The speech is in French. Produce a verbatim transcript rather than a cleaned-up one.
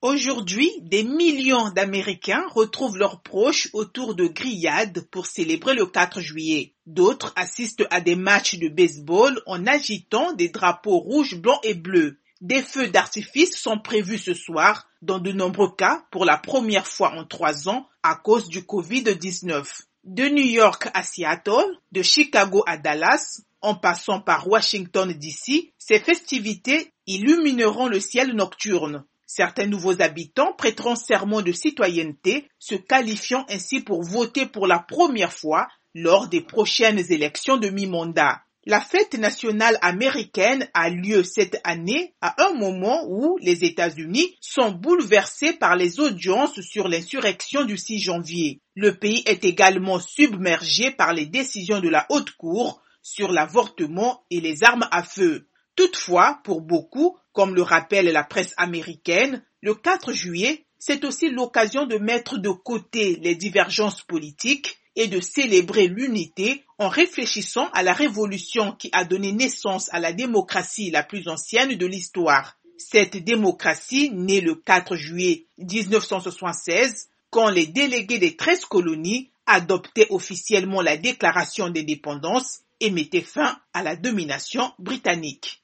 Aujourd'hui, des millions d'Américains retrouvent leurs proches autour de grillades pour célébrer le quatre juillet. D'autres assistent à des matchs de baseball en agitant des drapeaux rouges, blancs et bleus. Des feux d'artifice sont prévus ce soir, dans de nombreux cas pour la première fois en trois ans à cause du covid dix-neuf. De New York à Seattle, de Chicago à Dallas, en passant par Washington D C, ces festivités illumineront le ciel nocturne. Certains nouveaux habitants prêteront serment de citoyenneté, se qualifiant ainsi pour voter pour la première fois lors des prochaines élections de mi-mandat. La fête nationale américaine a lieu cette année à un moment où les États-Unis sont bouleversés par les audiences sur l'insurrection du six janvier. Le pays est également submergé par les décisions de la Haute Cour sur l'avortement et les armes à feu. Toutefois, pour beaucoup, comme le rappelle la presse américaine, le quatre juillet, c'est aussi l'occasion de mettre de côté les divergences politiques et de célébrer l'unité en réfléchissant à la révolution qui a donné naissance à la démocratie la plus ancienne de l'histoire. Cette démocratie née le quatre juillet dix-neuf cent soixante-seize, quand les délégués des treize colonies adoptaient officiellement la déclaration d'indépendance et mettaient fin à la domination britannique.